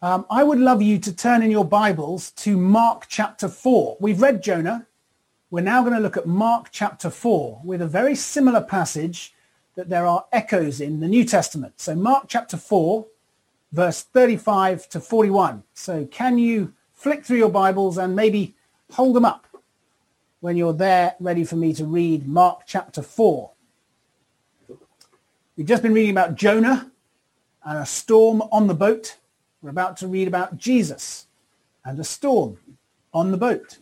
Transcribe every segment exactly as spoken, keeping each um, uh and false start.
Um, I would love you to turn in your Bibles to Mark chapter four. We've read Jonah. We're now going to look at Mark chapter four with a very similar passage that there are echoes in the New Testament. So Mark chapter four, verse thirty-five to forty-one. So can you flick through your Bibles and maybe hold them up when you're there ready for me to read Mark chapter four. We've just been reading about Jonah and a storm on the boat. We're about to read about Jesus and a storm on the boat.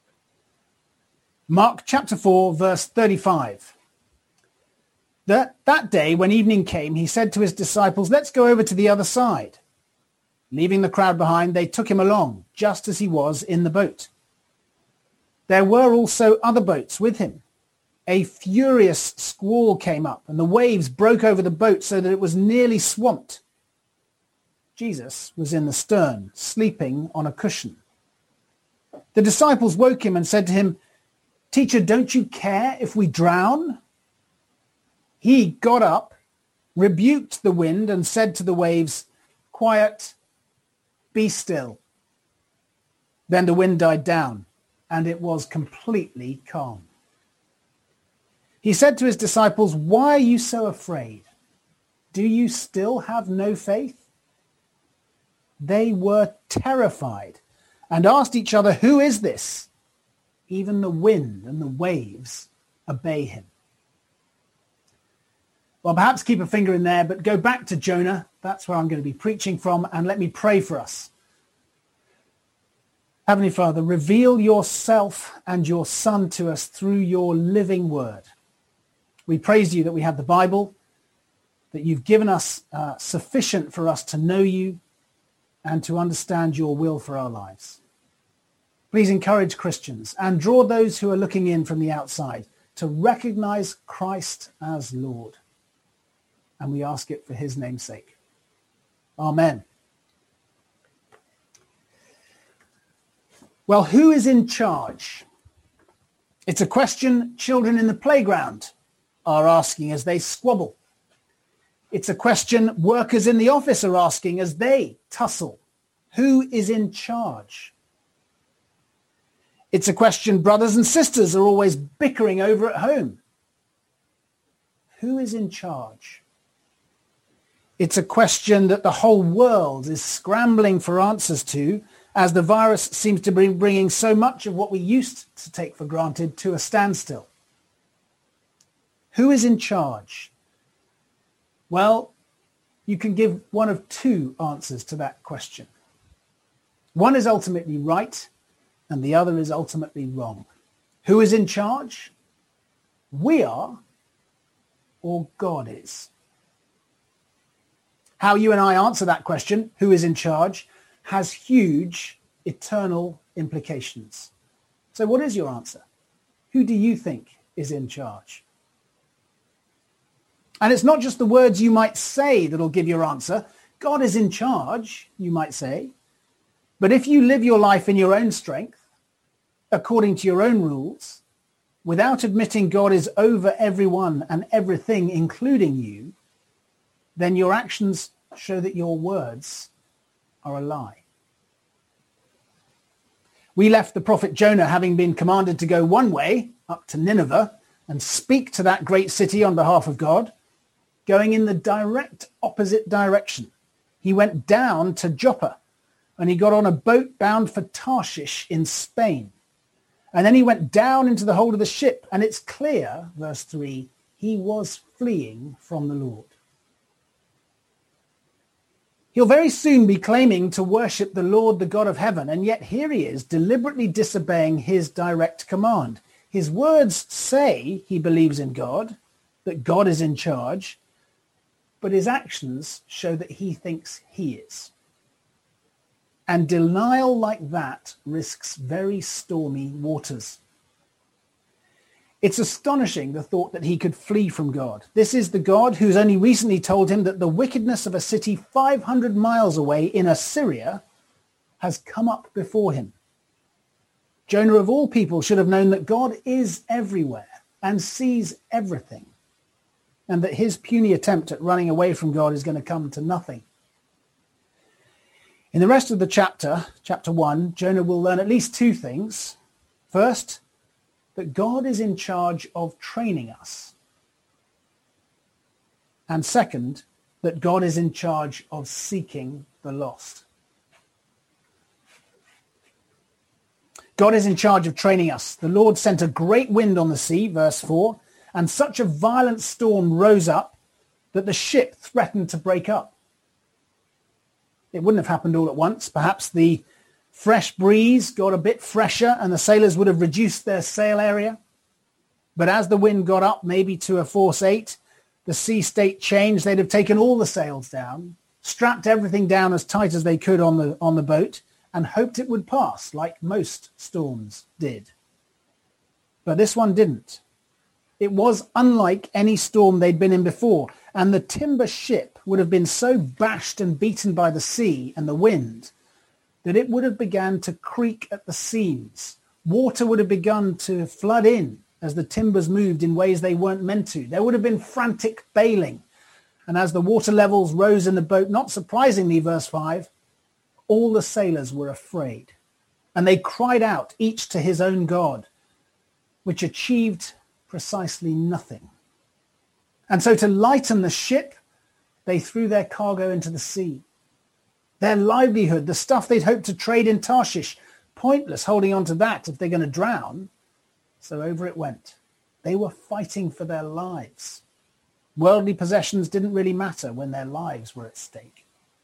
Mark chapter four, verse thirty-five. That, that day, when evening came, he said to his disciples, "Let's go over to the other side." Leaving the crowd behind, they took him along, just as he was in the boat. There were also other boats with him. A furious squall came up, and the waves broke over the boat so that it was nearly swamped. Jesus was in the stern, sleeping on a cushion. The disciples woke him and said to him, "Teacher, don't you care if we drown?" He got up, rebuked the wind, and said to the waves, "Quiet, be still." Then the wind died down, and it was completely calm. He said to his disciples, "Why are you so afraid? Do you still have no faith?" They were terrified and asked each other, "Who is this? Even the wind and the waves obey him." Well, perhaps keep a finger in there, but go back to Jonah. That's where I'm going to be preaching from, and let me pray for us. Heavenly Father, reveal yourself and your Son to us through your living word. We praise you that we have the Bible, that you've given us uh, sufficient for us to know you and to understand your will for our lives. Please encourage Christians and draw those who are looking in from the outside to recognize Christ as Lord. And we ask it for his name's sake. Amen. Well, who is in charge? It's a question children in the playground are asking as they squabble. It's a question workers in the office are asking as they tussle. Who is in charge? It's a question brothers and sisters are always bickering over at home. Who is in charge? It's a question that the whole world is scrambling for answers to, as the virus seems to be bringing so much of what we used to take for granted to a standstill. Who is in charge? Well, you can give one of two answers to that question. One is ultimately right, and the other is ultimately wrong. Who is in charge? We are, or God is? How you and I answer that question, who is in charge, has huge eternal implications. So what is your answer? Who do you think is in charge? And it's not just the words you might say that'll give your answer. God is in charge, you might say. But if you live your life in your own strength, according to your own rules, without admitting God is over everyone and everything, including you, then your actions show that your words are a lie. We left the prophet Jonah having been commanded to go one way, up to Nineveh, and speak to that great city on behalf of God, going in the direct opposite direction. He went down to Joppa, and he got on a boat bound for Tarshish in Spain. And then he went down into the hold of the ship, and it's clear, verse three, he was fleeing from the Lord. He'll very soon be claiming to worship the Lord, the God of heaven, and yet here he is deliberately disobeying his direct command. His words say he believes in God, that God is in charge, but his actions show that he thinks he is. And denial like that risks very stormy waters. It's astonishing, the thought that he could flee from God. This is the God who's only recently told him that the wickedness of a city five hundred miles away in Assyria has come up before him. Jonah, of all people, should have known that God is everywhere and sees everything, and that his puny attempt at running away from God is going to come to nothing. In the rest of the chapter, chapter one, Jonah will learn at least two things. First, that God is in charge of training us. And second, that God is in charge of seeking the lost. God is in charge of training us. The Lord sent a great wind on the sea, verse four, and such a violent storm rose up that the ship threatened to break up. It wouldn't have happened all at once. Perhaps the fresh breeze got a bit fresher and the sailors would have reduced their sail area. But as the wind got up, maybe to a force eight, the sea state changed. They'd have taken all the sails down, strapped everything down as tight as they could on the on the boat, and hoped it would pass, like most storms did. But this one didn't. It was unlike any storm they'd been in before, and the timber ship would have been so bashed and beaten by the sea and the wind that it would have begun to creak at the seams. Water would have begun to flood in as the timbers moved in ways they weren't meant to. There would have been frantic bailing. And as the water levels rose in the boat, not surprisingly, verse five, all the sailors were afraid. And they cried out, each to his own God, which achieved precisely nothing. And so to lighten the ship, they threw their cargo into the sea. Their livelihood, the stuff they'd hoped to trade in Tarshish, pointless holding on to that if they're going to drown. So over it went. They were fighting for their lives. Worldly possessions didn't really matter when their lives were at stake.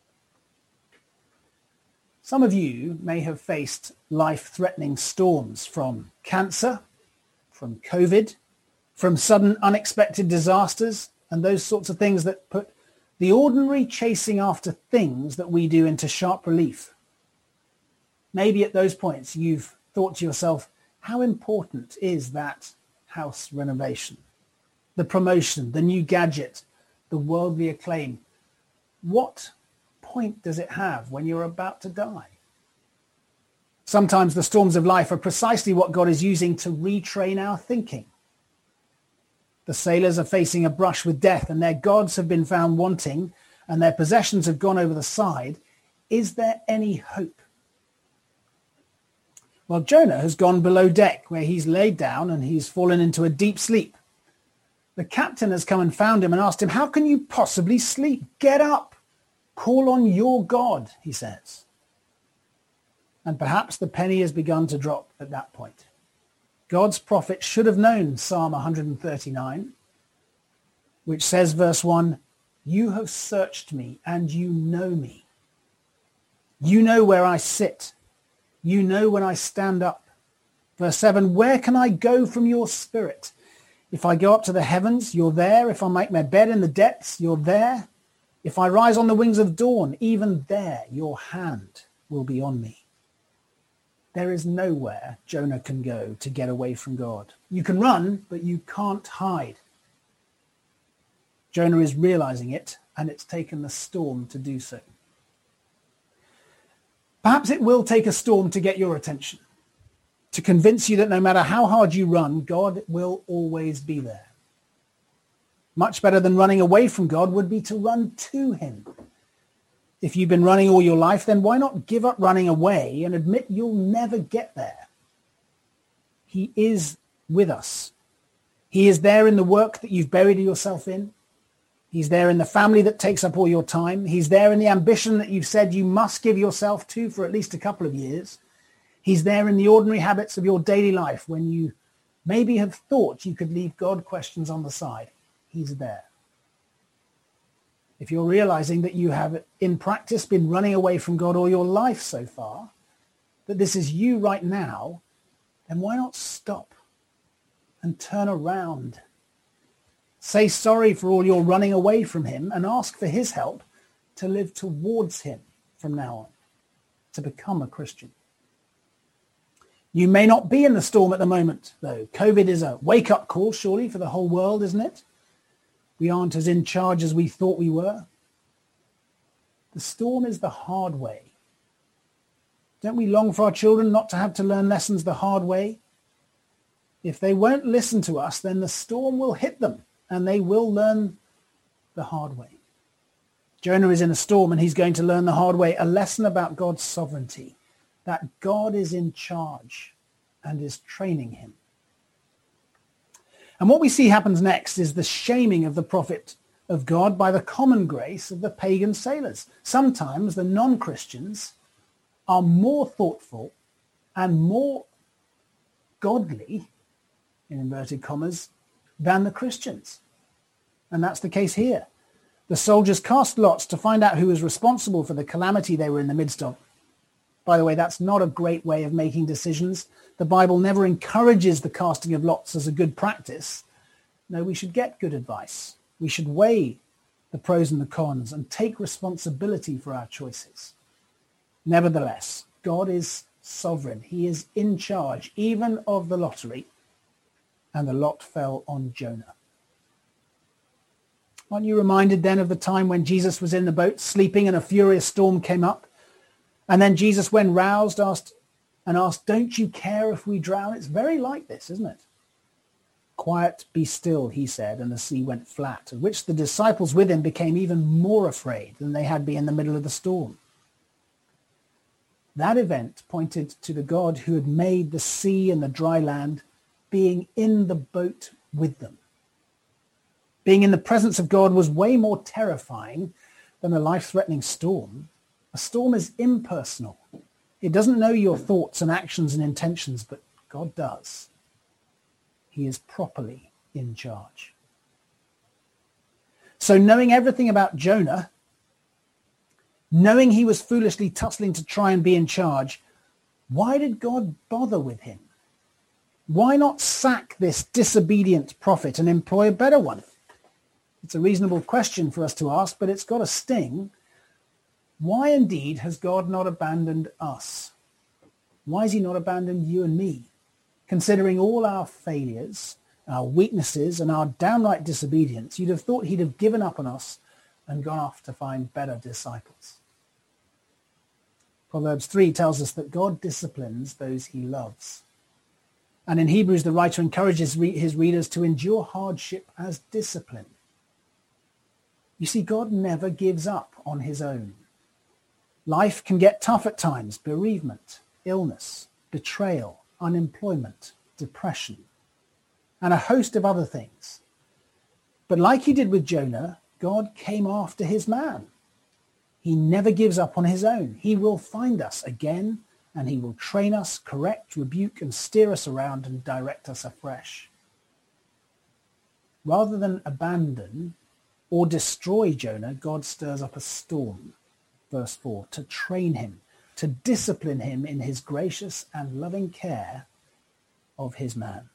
Some of you may have faced life-threatening storms from cancer, from COVID, from sudden unexpected disasters, and those sorts of things that put the ordinary chasing after things that we do into sharp relief. Maybe at those points you've thought to yourself, how important is that house renovation? The promotion, the new gadget, the worldly acclaim. What point does it have when you're about to die? Sometimes the storms of life are precisely what God is using to retrain our thinking. The sailors are facing a brush with death and their gods have been found wanting and their possessions have gone over the side. Is there any hope? Well, Jonah has gone below deck where he's laid down and he's fallen into a deep sleep. The captain has come and found him and asked him, how can you possibly sleep? Get up. Call on your God, he says. And perhaps the penny has begun to drop at that point. God's prophet should have known Psalm one thirty-nine, which says, verse one, you have searched me and you know me. You know where I sit. You know when I stand up. Verse seven, where can I go from your spirit? If I go up to the heavens, you're there. If I make my bed in the depths, you're there. If I rise on the wings of dawn, even there your hand will be on me. There is nowhere Jonah can go to get away from God. You can run, but you can't hide. Jonah is realizing it, and it's taken the storm to do so. Perhaps it will take a storm to get your attention, to convince you that no matter how hard you run, God will always be there. Much better than running away from God would be to run to him. If you've been running all your life, then why not give up running away and admit you'll never get there? He is with us. He is there in the work that you've buried yourself in. He's there in the family that takes up all your time. He's there in the ambition that you've said you must give yourself to for at least a couple of years. He's there in the ordinary habits of your daily life when you maybe have thought you could leave God questions on the side. He's there. If you're realizing that you have, in practice, been running away from God all your life so far, that this is you right now, then why not stop and turn around? Say sorry for all your running away from him and ask for his help to live towards him from now on, to become a Christian. You may not be in the storm at the moment, though. COVID is a wake-up call, surely, for the whole world, isn't it? We aren't as in charge as we thought we were. The storm is the hard way. Don't we long for our children not to have to learn lessons the hard way? If they won't listen to us, then the storm will hit them and they will learn the hard way. Jonah is in a storm and he's going to learn the hard way a lesson about God's sovereignty, that God is in charge and is training him. And what we see happens next is the shaming of the prophet of God by the common grace of the pagan sailors. Sometimes the non-Christians are more thoughtful and more godly, in inverted commas, than the Christians. And that's the case here. The soldiers cast lots to find out who was responsible for the calamity they were in the midst of. By the way, that's not a great way of making decisions. The Bible never encourages the casting of lots as a good practice. No, we should get good advice. We should weigh the pros and the cons and take responsibility for our choices. Nevertheless, God is sovereign. He is in charge, even of the lottery, and the lot fell on Jonah. Aren't you reminded then of the time when Jesus was in the boat sleeping and a furious storm came up? And then Jesus, when roused, asked and asked, "Don't you care if we drown?" It's very like this, isn't it? "Quiet, be still," he said, and the sea went flat, at which the disciples with him became even more afraid than they had been in the middle of the storm. That event pointed to the God who had made the sea and the dry land being in the boat with them. Being in the presence of God was way more terrifying than a life-threatening storm. A storm is impersonal. It doesn't know your thoughts and actions and intentions, but God does. He is properly in charge. So knowing everything about Jonah, knowing he was foolishly tussling to try and be in charge, why did God bother with him? Why not sack this disobedient prophet and employ a better one? It's a reasonable question for us to ask, but it's got a sting. Why indeed has God not abandoned us? Why has he not abandoned you and me? Considering all our failures, our weaknesses, and our downright disobedience, you'd have thought he'd have given up on us and gone off to find better disciples. Proverbs three tells us that God disciplines those he loves. And in Hebrews, the writer encourages his readers to endure hardship as discipline. You see, God never gives up on his own. Life can get tough at times: bereavement, illness, betrayal, unemployment, depression, and a host of other things. But like he did with Jonah, God came after his man. He never gives up on his own. He will find us again, and he will train us, correct, rebuke, and steer us around and direct us afresh. Rather than abandon or destroy Jonah, God stirs up a storm, verse four, to train him, to discipline him in his gracious and loving care of his man.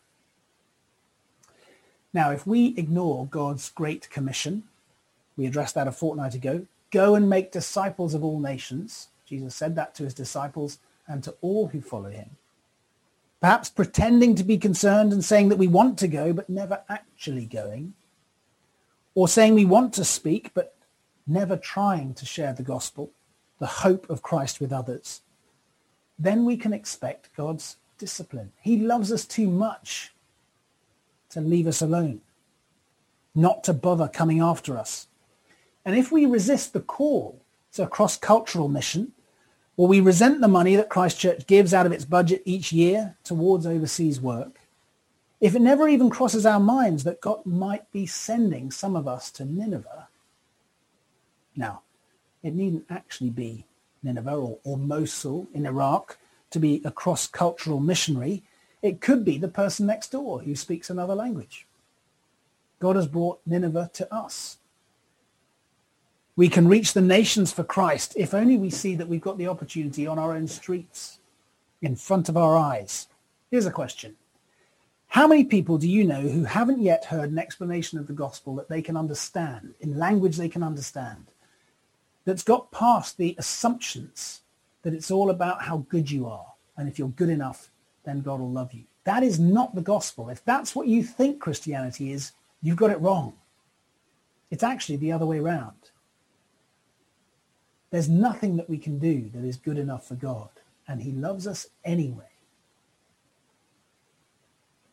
Now, if we ignore God's great commission, we addressed that a fortnight ago, go and make disciples of all nations. Jesus said that to his disciples and to all who follow him. Perhaps pretending to be concerned and saying that we want to go, but never actually going. Or saying we want to speak, but never trying to share the gospel, the hope of Christ with others. Then we can expect God's discipline. He loves us too much to leave us alone, not to bother coming after us. And if we resist the call to a cross-cultural mission, or we resent the money that Christ Church gives out of its budget each year towards overseas work, if it never even crosses our minds that God might be sending some of us to Nineveh, now, it needn't actually be Nineveh or, or Mosul in Iraq to be a cross-cultural missionary. It could be the person next door who speaks another language. God has brought Nineveh to us. We can reach the nations for Christ if only we see that we've got the opportunity on our own streets, in front of our eyes. Here's a question. How many people do you know who haven't yet heard an explanation of the gospel that they can understand, in language they can understand, that's got past the assumptions that it's all about how good you are, and if you're good enough, then God will love you? That is not the gospel. If that's what you think Christianity is, you've got it wrong. It's actually the other way around. There's nothing that we can do that is good enough for God, and he loves us anyway.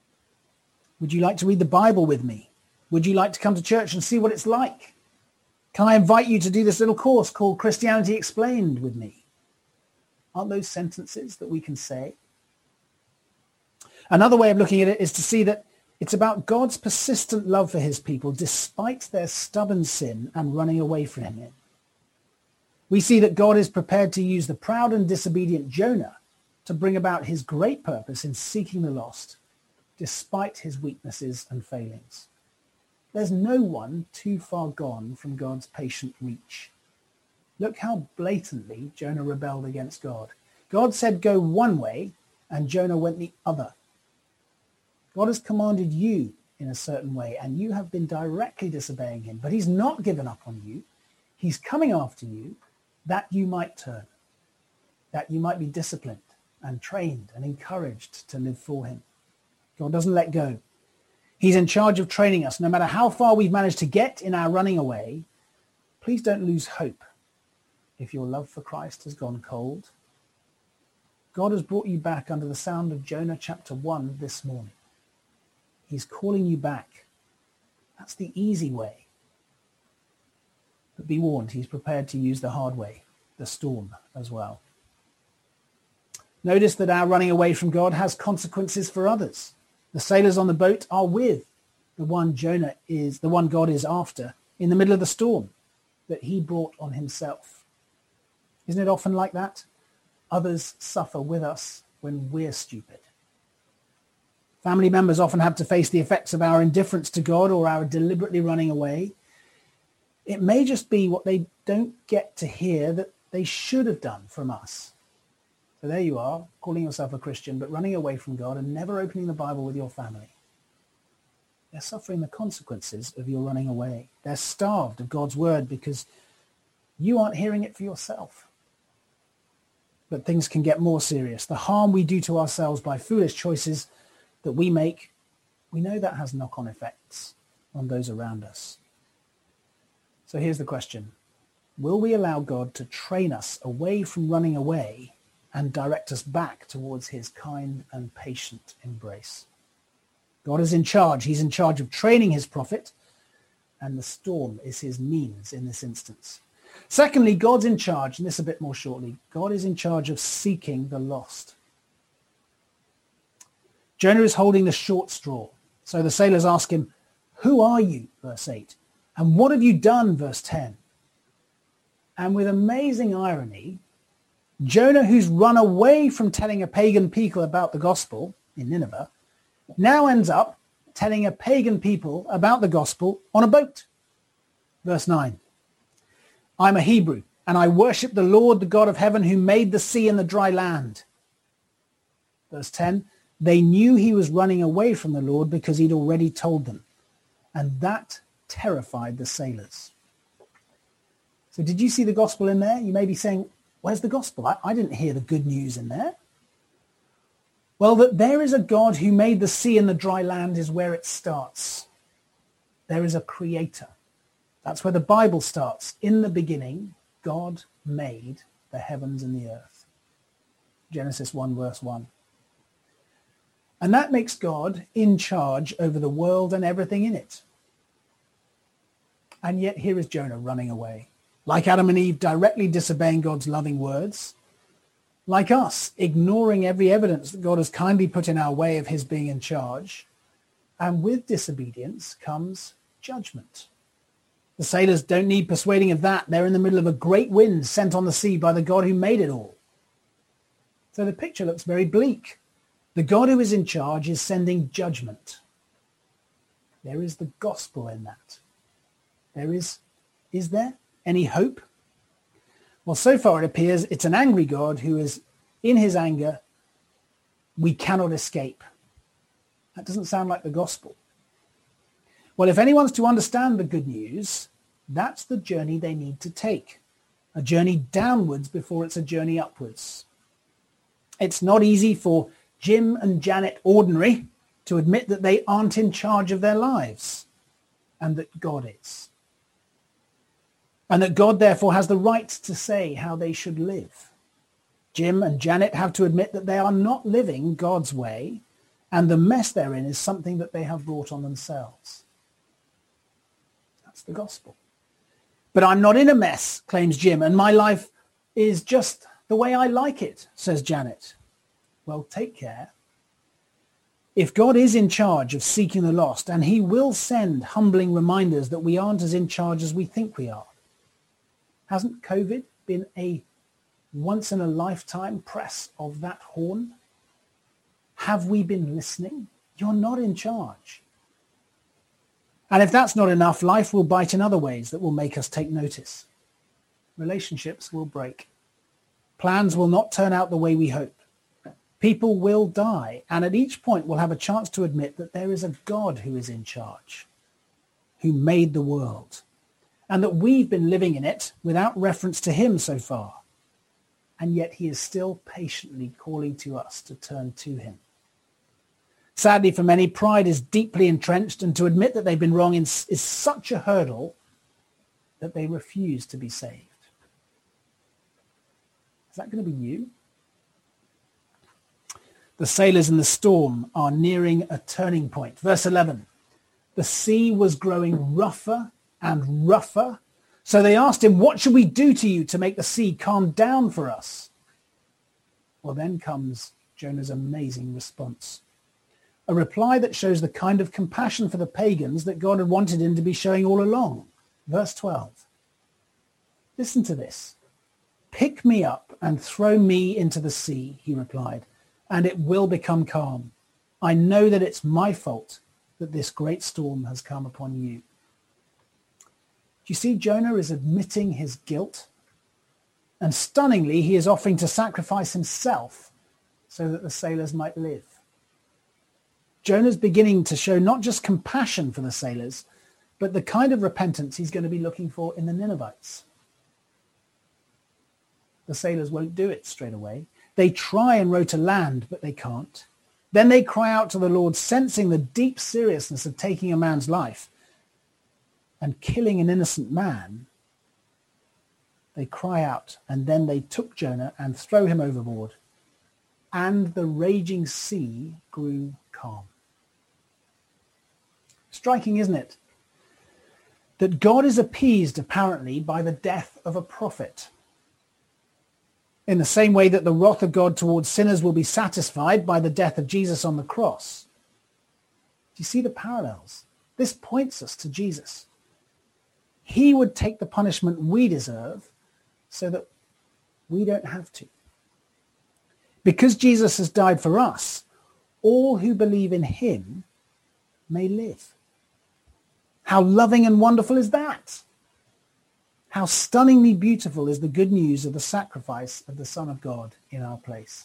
Would you like to read the Bible with me? Would you like to come to church and see what it's like? Can I invite you to do this little course called Christianity Explained with me? Aren't those sentences that we can say? Another way of looking at it is to see that it's about God's persistent love for his people despite their stubborn sin and running away from him. We see that God is prepared to use the proud and disobedient Jonah to bring about his great purpose in seeking the lost, despite his weaknesses and failings. There's no one too far gone from God's patient reach. Look how blatantly Jonah rebelled against God. God said go one way, and Jonah went the other. God has commanded you in a certain way, and you have been directly disobeying him, but he's not given up on you. He's coming after you that you might turn, that you might be disciplined and trained and encouraged to live for him. God doesn't let go. He's in charge of training us. No matter how far we've managed to get in our running away, please don't lose hope if your love for Christ has gone cold. God has brought you back under the sound of Jonah chapter one this morning. He's calling you back. That's the easy way. But be warned, he's prepared to use the hard way, the storm as well. Notice that our running away from God has consequences for others. The sailors on the boat are with the one Jonah is, the one God is after, in the middle of the storm that he brought on himself. Isn't it often like that? Others suffer with us when we're stupid. Family members often have to face the effects of our indifference to God or our deliberately running away. It may just be what they don't get to hear that they should have done from us. So there you are, calling yourself a Christian, but running away from God and never opening the Bible with your family. They're suffering the consequences of your running away. They're starved of God's word because you aren't hearing it for yourself. But things can get more serious. The harm we do to ourselves by foolish choices that we make, we know that has knock-on effects on those around us. So here's the question. Will we allow God to train us away from running away and direct us back towards his kind and patient embrace? God is in charge. He's in charge of training his prophet, and the storm is his means in this instance. Secondly, God's in charge, and this a bit more shortly. God is in charge of seeking the lost. Jonah is holding the short straw. So the sailors ask him, "Who are you?" verse eight. "And what have you done?" verse ten. And with amazing irony, Jonah, who's run away from telling a pagan people about the gospel in Nineveh, now ends up telling a pagan people about the gospel on a boat. Verse nine. "I'm a Hebrew, and I worship the Lord, the God of heaven, who made the sea and the dry land." Verse ten. They knew he was running away from the Lord because he'd already told them. And that terrified the sailors. So did you see the gospel in there? You may be saying, where's the gospel? I, I didn't hear the good news in there. Well, that there is a God who made the sea and the dry land is where it starts. There is a creator. That's where the Bible starts. In the beginning, God made the heavens and the earth. Genesis one, verse one. And that makes God in charge over the world and everything in it. And yet here is Jonah running away. Like Adam and Eve, directly disobeying God's loving words. Like us, ignoring every evidence that God has kindly put in our way of his being in charge. And with disobedience comes judgment. The sailors don't need persuading of that. They're in the middle of a great wind sent on the sea by the God who made it all. So the picture looks very bleak. The God who is in charge is sending judgment. There is the gospel in that. There is, is there any hope? Well, so far it appears it's an angry God who is, in his anger, we cannot escape. That doesn't sound like the gospel. Well, if anyone's to understand the good news, that's the journey they need to take. A journey downwards before it's a journey upwards. It's not easy for Jim and Janet Ordinary to admit that they aren't in charge of their lives and that God is. And that God therefore has the right to say how they should live. Jim and Janet have to admit that they are not living God's way and the mess they're in is something that they have brought on themselves. That's the gospel. But I'm not in a mess, claims Jim, and my life is just the way I like it, says Janet. Well, take care. If God is in charge of seeking the lost, and he will send humbling reminders that we aren't as in charge as we think we are. Hasn't COVID been a once-in-a-lifetime press of that horn? Have we been listening? You're not in charge. And if that's not enough, life will bite in other ways that will make us take notice. Relationships will break. Plans will not turn out the way we hope. People will die, and at each point we'll have a chance to admit that there is a God who is in charge, who made the world, and that we've been living in it without reference to him so far. And yet he is still patiently calling to us to turn to him. Sadly, for many, pride is deeply entrenched, and to admit that they've been wrong is, is such a hurdle that they refuse to be saved. Is that going to be you? The sailors in the storm are nearing a turning point. Verse eleven, the sea was growing rougher and rougher. So they asked him, what should we do to you to make the sea calm down for us? Well, then comes Jonah's amazing response. A reply that shows the kind of compassion for the pagans that God had wanted him to be showing all along. Verse twelve. Listen to this. Pick me up and throw me into the sea, he replied, and it will become calm. I know that it's my fault that this great storm has come upon you. Do you see, Jonah is admitting his guilt, and stunningly, he is offering to sacrifice himself so that the sailors might live. Jonah's beginning to show not just compassion for the sailors, but the kind of repentance he's going to be looking for in the Ninevites. The sailors won't do it straight away. They try and row to land, but they can't. Then they cry out to the Lord, sensing the deep seriousness of taking a man's life and killing an innocent man. They cry out, and then they took Jonah and throw him overboard, and the raging sea grew calm. Striking, isn't it? That God is appeased, apparently, by the death of a prophet. In the same way that the wrath of God towards sinners will be satisfied by the death of Jesus on the cross. Do you see the parallels? This points us to Jesus. He would take the punishment we deserve so that we don't have to. Because Jesus has died for us, all who believe in him may live. How loving and wonderful is that? How stunningly beautiful is the good news of the sacrifice of the Son of God in our place.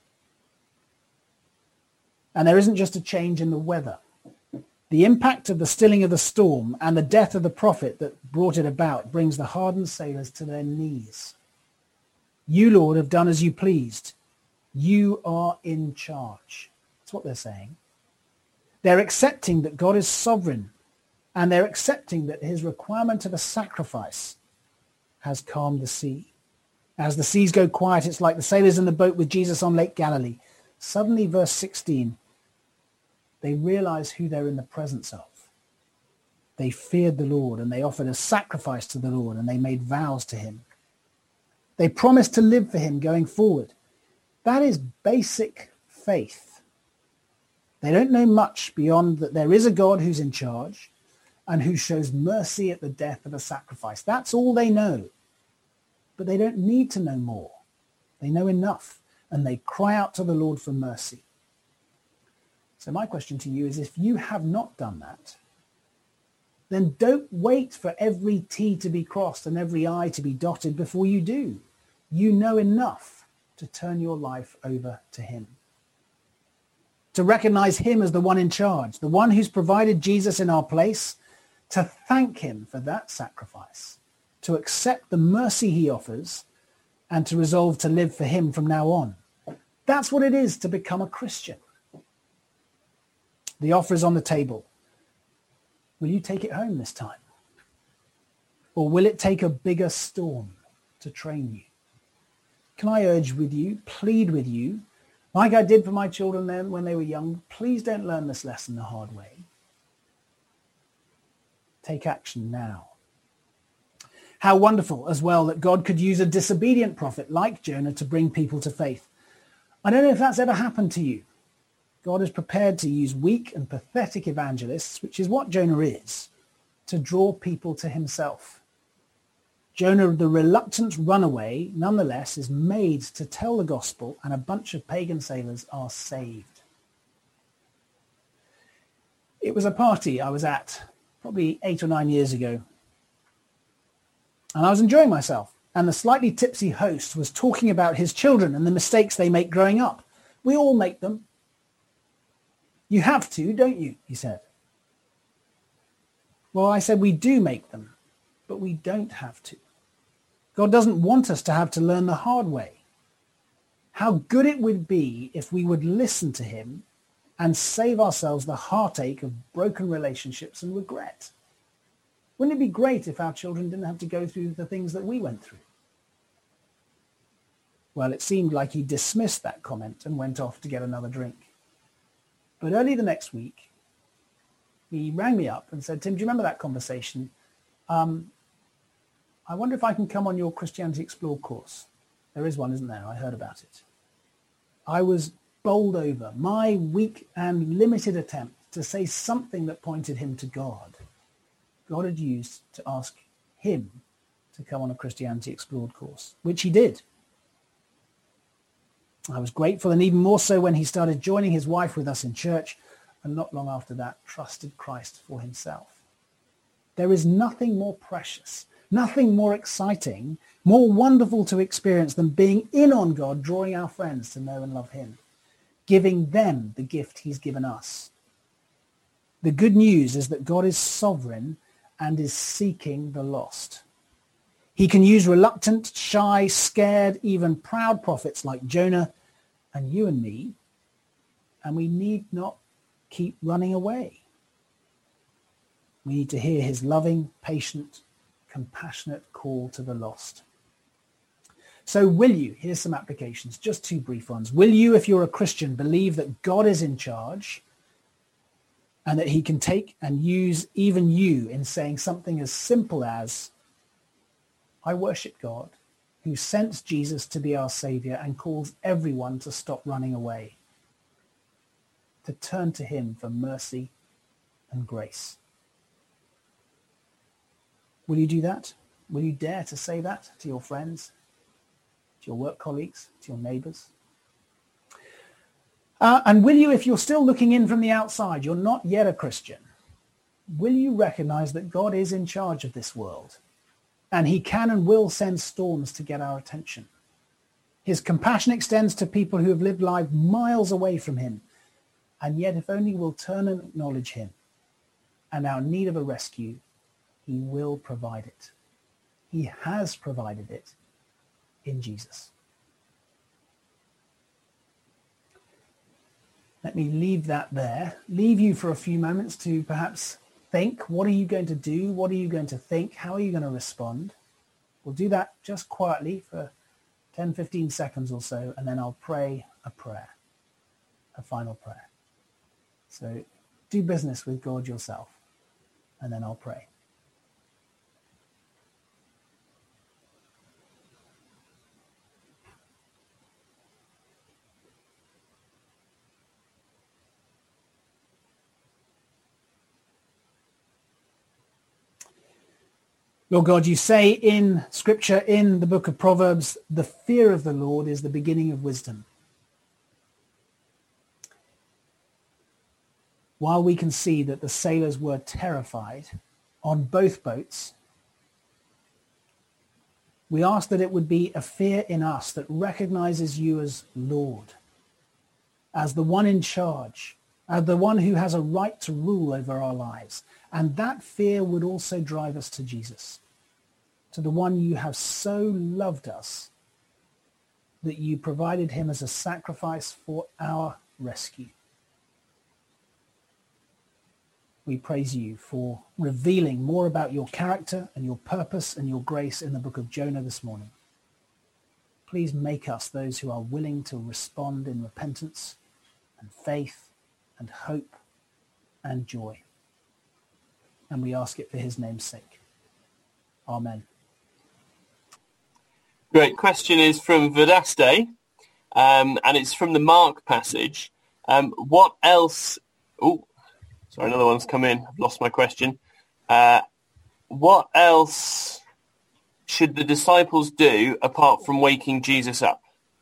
And there isn't just a change in the weather. The impact of the stilling of the storm and the death of the prophet that brought it about brings the hardened sailors to their knees. You, Lord, have done as you pleased. You are in charge. That's what they're saying. They're accepting that God is sovereign, and they're accepting that his requirement of a sacrifice has calmed the sea. As the seas go quiet, it's like the sailors in the boat with Jesus on Lake Galilee. Suddenly, verse sixteen, they realize who they're in the presence of. They feared the Lord, and they offered a sacrifice to the Lord, and they made vows to him. They promised to live for him going forward. That is basic faith. They don't know much beyond that there is a God who's in charge and who shows mercy at the death of a sacrifice. That's all they know. But they don't need to know more. They know enough, and they cry out to the Lord for mercy. So my question to you is, if you have not done that, then don't wait for every T to be crossed and every I to be dotted before you do. You know enough to turn your life over to him. To recognize him as the one in charge, the one who's provided Jesus in our place, to thank him for that sacrifice, to accept the mercy he offers, and to resolve to live for him from now on. That's what it is to become a Christian. The offer is on the table. Will you take it home this time? Or will it take a bigger storm to train you? Can I urge with you, plead with you, like I did for my children then when they were young, please don't learn this lesson the hard way. Take action now. How wonderful as well that God could use a disobedient prophet like Jonah to bring people to faith. I don't know if that's ever happened to you. God is prepared to use weak and pathetic evangelists, which is what Jonah is, to draw people to himself. Jonah, the reluctant runaway, nonetheless, is made to tell the gospel, and a bunch of pagan sailors are saved. It was a party I was at probably eight or nine years ago, and I was enjoying myself, and the slightly tipsy host was talking about his children and the mistakes they make growing up. We all make them. You have to, don't you? He said. Well, I said we do make them, but we don't have to. God doesn't want us to have to learn the hard way. How good it would be if we would listen to him and save ourselves the heartache of broken relationships and regret. Wouldn't it be great if our children didn't have to go through the things that we went through? Well, it seemed like he dismissed that comment and went off to get another drink. But early the next week, he rang me up and said, Tim, do you remember that conversation? Um, I wonder if I can come on your Christianity Explored course. There is one, isn't there? I heard about it. I was bowled over. My weak and limited attempt to say something that pointed him to God, God had used to ask him to come on a Christianity Explored course, which he did. I was grateful, and even more so when he started joining his wife with us in church, and not long after that, trusted Christ for himself. There is nothing more precious, nothing more exciting, more wonderful to experience than being in on God, drawing our friends to know and love him, giving them the gift he's given us. The good news is that God is sovereign and is seeking the lost. He can use reluctant, shy, scared, even proud prophets like Jonah and you and me, and we need not keep running away. We need to hear his loving, patient, compassionate call to the lost. So will you, here's some applications, just two brief ones. Will you, if you're a Christian, believe that God is in charge and that he can take and use even you in saying something as simple as, I worship God who sent Jesus to be our Savior and calls everyone to stop running away, to turn to him for mercy and grace. Will you do that? Will you dare to say that to your friends, to your work colleagues, to your neighbours? Uh, and will you, if you're still looking in from the outside, you're not yet a Christian, will you recognize that God is in charge of this world and he can and will send storms to get our attention? His compassion extends to people who have lived life miles away from him, and yet if only we'll turn and acknowledge him and our need of a rescue, he will provide it. He has provided it in Jesus. Let me leave that there. Leave you for a few moments to perhaps think. What are you going to do? What are you going to think? How are you going to respond? We'll do that just quietly for ten, fifteen seconds or so, and then I'll pray a prayer, a final prayer. So do business with God yourself, and then I'll pray. Lord God, you say in Scripture, in the book of Proverbs, the fear of the Lord is the beginning of wisdom. While we can see that the sailors were terrified on both boats, we ask that it would be a fear in us that recognizes you as Lord, as the one in charge, as the one who has a right to rule over our lives. And that fear would also drive us to Jesus, to the one you have so loved us that you provided him as a sacrifice for our rescue. We praise you for revealing more about your character and your purpose and your grace in the book of Jonah this morning. Please make us those who are willing to respond in repentance and faith and hope and joy. And we ask it for his name's sake. Amen. Great. Question is from Vedaste, um, and it's from the Mark passage. Um, what else... Oh, sorry, another one's come in. I've lost my question. Uh, what else should the disciples do apart from waking Jesus up?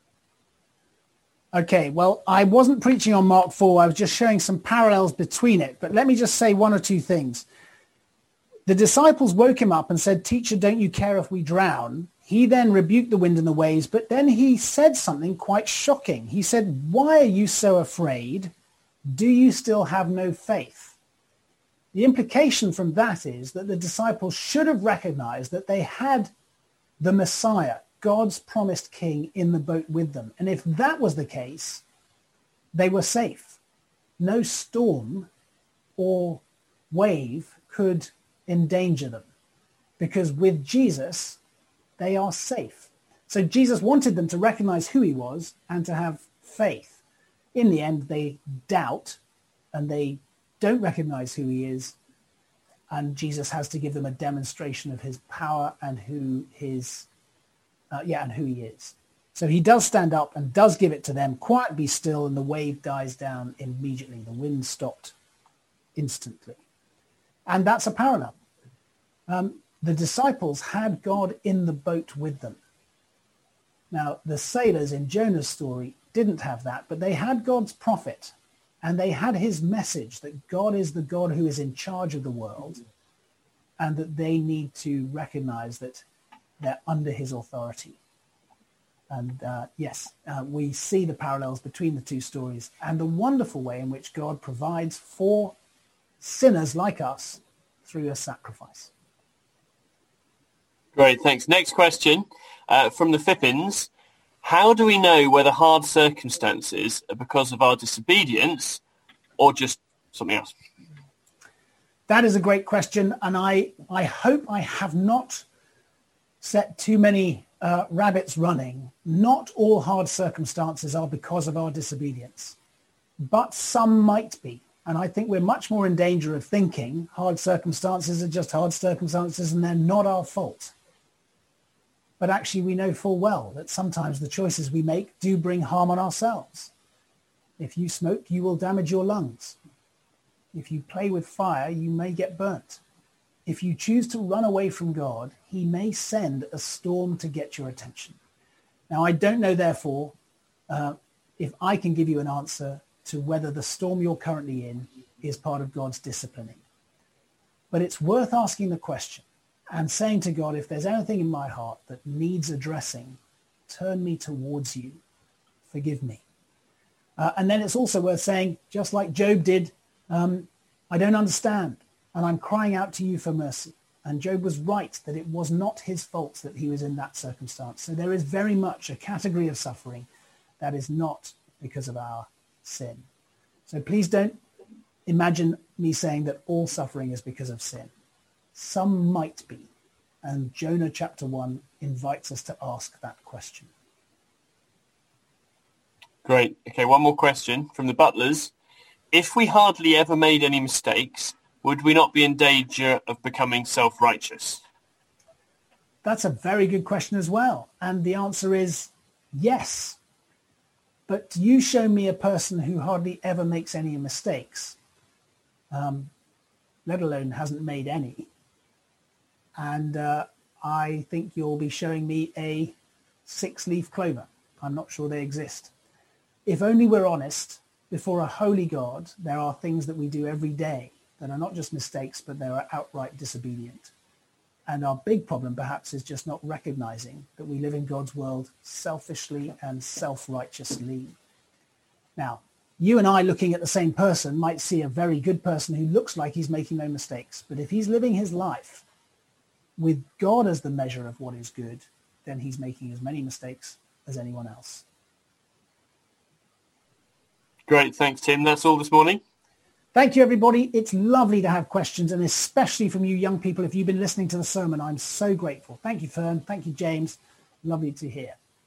Okay, well, I wasn't preaching on Mark four. I was just showing some parallels between it. But let me just say one or two things. The disciples woke him up and said, "Teacher, don't you care if we drown?" He then rebuked the wind and the waves, but then he said something quite shocking. He said, "Why are you so afraid? Do you still have no faith?" The implication from that is that the disciples should have recognized that they had the Messiah, God's promised king, in the boat with them. And if that was the case, they were safe. No storm or wave could endanger them, because with Jesus, they are safe. So Jesus wanted them to recognize who he was and to have faith. In the end, they doubt and they don't recognize who he is. And Jesus has to give them a demonstration of his power and who his, uh, yeah, and who he is. So he does stand up and does give it to them. Quiet, be still, and the wave dies down immediately. The wind stopped instantly. And that's a parallel. Um, the disciples had God in the boat with them. Now, the sailors in Jonah's story didn't have that, but they had God's prophet, and they had his message that God is the God who is in charge of the world, and that they need to recognize that they're under his authority. And uh, yes, uh, we see the parallels between the two stories and the wonderful way in which God provides for sinners like us through a sacrifice. Great, thanks. Next question uh, from the Phippins. How do we know whether hard circumstances are because of our disobedience or just something else? That is a great question, and I, I hope I have not set too many uh, rabbits running. Not all hard circumstances are because of our disobedience, but some might be. And I think we're much more in danger of thinking hard circumstances are just hard circumstances and they're not our fault. But actually, we know full well that sometimes the choices we make do bring harm on ourselves. If you smoke, you will damage your lungs. If you play with fire, you may get burnt. If you choose to run away from God, he may send a storm to get your attention. Now, I don't know, therefore, uh, if I can give you an answer to whether the storm you're currently in is part of God's disciplining. But it's worth asking the question and saying to God, if there's anything in my heart that needs addressing, turn me towards you. Forgive me. Uh, and then it's also worth saying, just like Job did, um, I don't understand, and I'm crying out to you for mercy. And Job was right that it was not his fault that he was in that circumstance. So there is very much a category of suffering that is not because of our sin. So please don't imagine me saying that all suffering is because of sin. Some might be. And Jonah chapter one invites us to ask that question. Great. Okay, one more question from the Butlers. If we hardly ever made any mistakes, would we not be in danger of becoming self-righteous? That's a very good question as well. And the answer is yes. But you show me a person who hardly ever makes any mistakes, um, let alone hasn't made any. And uh, I think you'll be showing me a six-leaf clover. I'm not sure they exist. If only we're honest, before a holy God, there are things that we do every day that are not just mistakes, but they are outright disobedient. And our big problem, perhaps, is just not recognizing that we live in God's world selfishly and self-righteously. Now, you and I looking at the same person might see a very good person who looks like he's making no mistakes. But if he's living his life with God as the measure of what is good, then he's making as many mistakes as anyone else. Great. Thanks, Tim. That's all this morning. Thank you, everybody. It's lovely to have questions, and especially from you young people. If you've been listening to the sermon, I'm so grateful. Thank you, Fern. Thank you, James. Lovely to hear.